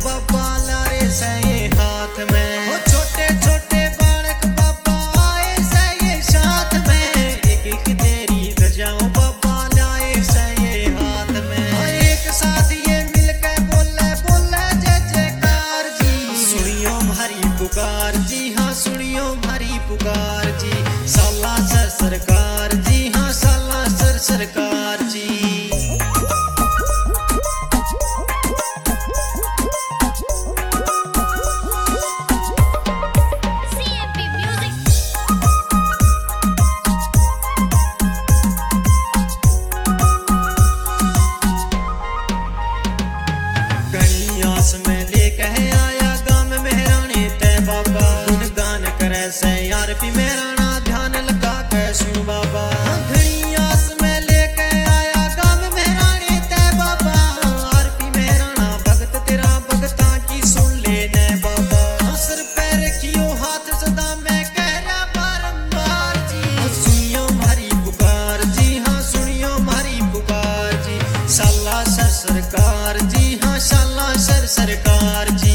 बाबा लारे से ये हाथ में, वो छोटे छोटे बालक बाबा आए से ये साथ में, एक एक तेरी ध्वजाओं बाबा लाए से ये हाथ में, एक साथ ये मिलकर बोले बोले जय जयकार जी। सुनियो हमारी पुकार जी, हाँ सुनियो हमारी पुकार जी, सालासर सरकार जी, हाँ सालासर सरकार जी। में लेके आया गाँव में मेहरानी ते बाबा, गुणगान करे से यार पी मेहराना ध्यान लगा के सुन बाबा। घड़ियास में लेके आया गाँव में मेहरानी ते बाबा, यार पी मेहराना भगत तेरा भगता की सुन लेने बाबा। सिर पे रखियो हाथ सदा मैं कह रहा बारंबार जी, सुनियो हमारी पुकार जी, हाँ सुनियो हमारी पुकार जी, सालासर सरकार जी, हाँ सालासर सरकार जी।